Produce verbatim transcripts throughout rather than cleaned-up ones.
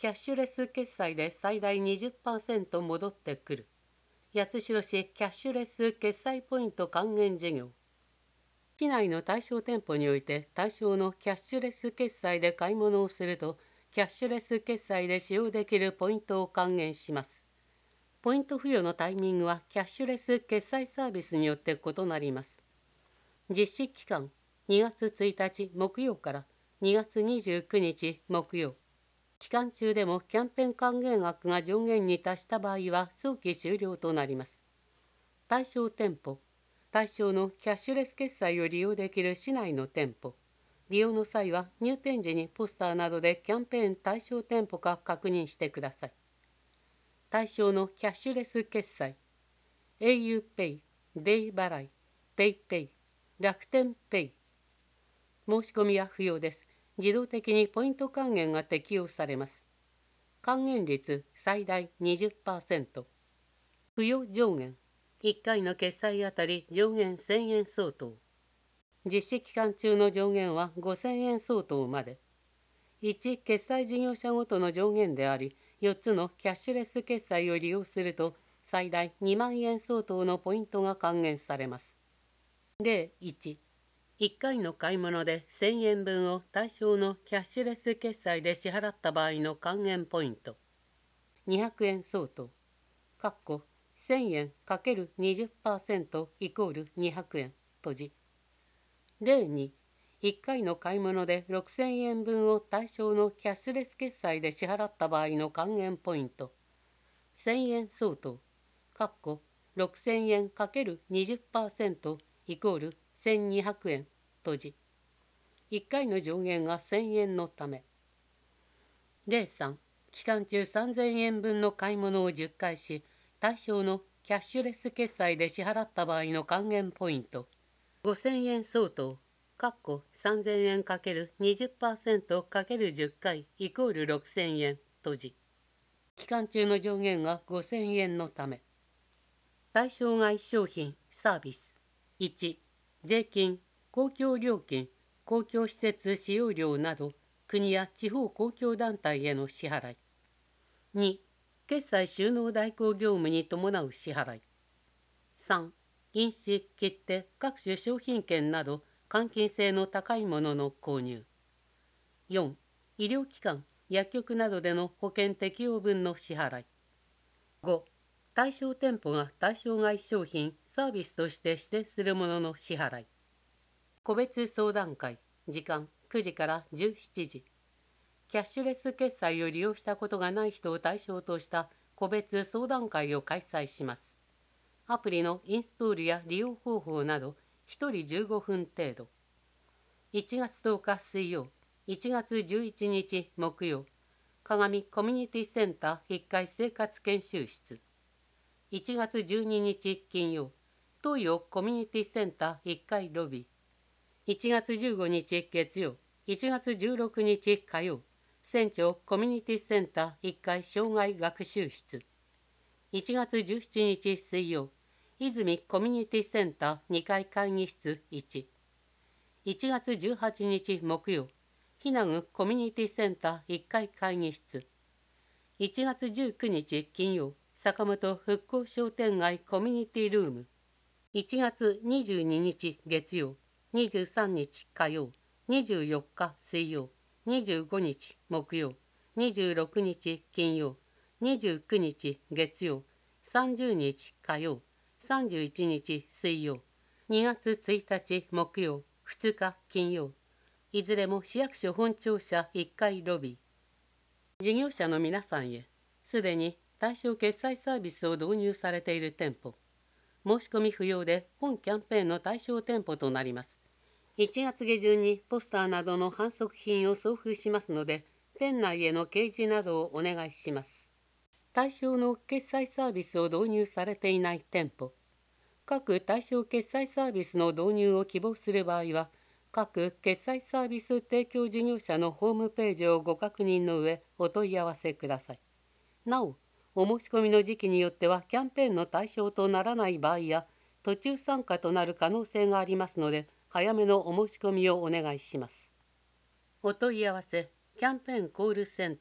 キャッシュレス決済で最大 にじゅっパーセント 戻ってくる。八代市キャッシュレス決済ポイント還元事業。市内の対象店舗において対象のキャッシュレス決済で買い物をすると、キャッシュレス決済で使用できるポイントを還元します。ポイント付与のタイミングはキャッシュレス決済サービスによって異なります。実施期間、にがつついたち木曜からにがつにじゅうくにち木曜。期間中でもキャンペーン還元額が上限に達した場合は早期終了となります。対象店舗、対象のキャッシュレス決済を利用できる市内の店舗。利用の際は入店時にポスターなどでキャンペーン対象店舗か確認してください。対象のキャッシュレス決済、auPay、デイ払い、PayPay、楽天ペイ。申し込みは不要です。自動的にポイント還元が適用されます。還元率最大 にじゅっパーセント。付与上限。いっかいの決済あたり上限せんえん相当。実施期間中の上限はごせんえん相当まで。いち決済事業者ごとの上限であり、よっつのキャッシュレス決済を利用すると最大にまんえん相当のポイントが還元されます。例いち、いっかいの買い物でせんえんぶんを対象のキャッシュレス決済で支払った場合の還元ポイント。にひゃくえん相当。かっこせんえん ×にじゅっパーセント イコールにひゃくえん閉じ。例に、いっかいの買い物でろくせんえんぶんを対象のキャッシュレス決済で支払った場合の還元ポイント。せんえん相当。かっころくせんえん ×にじゅっパーセント イコールせんにひゃくえん閉じ。いっかいの上限がせんえんのため。例さん、期間中さんぜんえんぶんの買い物をじゅっかいし、対象のキャッシュレス決済で支払った場合の還元ポイント。ごせんえん相当。かっこさんぜんえん ×にじゅっパーセント ×じゅっかいイコールろくせんえん閉じ。期間中の上限がごせんえんのため。対象外商品、サービス。いち、税金、公共料金、公共施設使用料など、国や地方公共団体への支払い。に、決済収納代行業務に伴う支払い。さん、印紙、切手、各種商品券など換金性の高いものの購入。よん、医療機関、薬局などでの保険適用分の支払い。ご、対象店舗が対象外商品、サービスとして指定するものの支払い。個別相談会、時間くじからじゅうしちじ。キャッシュレス決済を利用したことがない人を対象とした個別相談会を開催します。アプリのインストールや利用方法など、ひとりじゅうごふん程度。いちがつとおか水曜、いちがつじゅういちにち木曜、鏡コミュニティセンターいっかい生活研修室。いちがつじゅうににち金曜、東洋コミュニティセンターいっかいロビー。いちがつじゅうごにち月曜、いちがつじゅうろくにち火曜、船長コミュニティセンターいっかい障害学習室。いちがつじゅうしちにち水曜、泉コミュニティセンターにかい会議室いち。いちがつじゅうはちにち木曜、ひなぐコミュニティセンターいっかい会議室。いちがつじゅうくにち金曜、坂本復興商店街コミュニティルーム。いちがつにじゅうににち月曜、にじゅうさんにち火曜、にじゅうよっか水曜、にじゅうごにち木曜、にじゅうろくにち金曜、にじゅうくにち月曜、さんじゅうにち火曜、さんじゅういちにち水曜、にがつついたち木曜、ふつか金曜、いずれも市役所本庁舎いっかいロビー。事業者の皆さんへ、すでに対象決済サービスを導入されている店舗、申し込み不要で本キャンペーンの対象店舗となります。いちがつげじゅんにポスターなどの販促品を送付しますので、店内への掲示などをお願いします。対象の決済サービスを導入されていない店舗。各対象決済サービスの導入を希望する場合は、各決済サービス提供事業者のホームページをご確認の上、お問い合わせください。なお、お申し込みの時期によってはキャンペーンの対象とならない場合や、途中参加となる可能性がありますので、早めのお申し込みをお願いします。お問い合わせ、キャンペーンコールセンター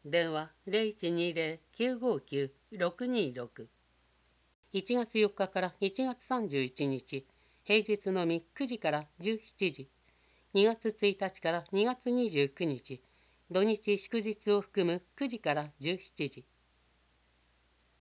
電話 ゼロいちにゼロ きゅうごきゅう ろくにろく。いちがつよっかからいちがつさんじゅういちにち、平日のみくじからじゅうしちじ。にがつついたちからにがつにじゅうくにち、土日祝日を含むくじからじゅうしちじ。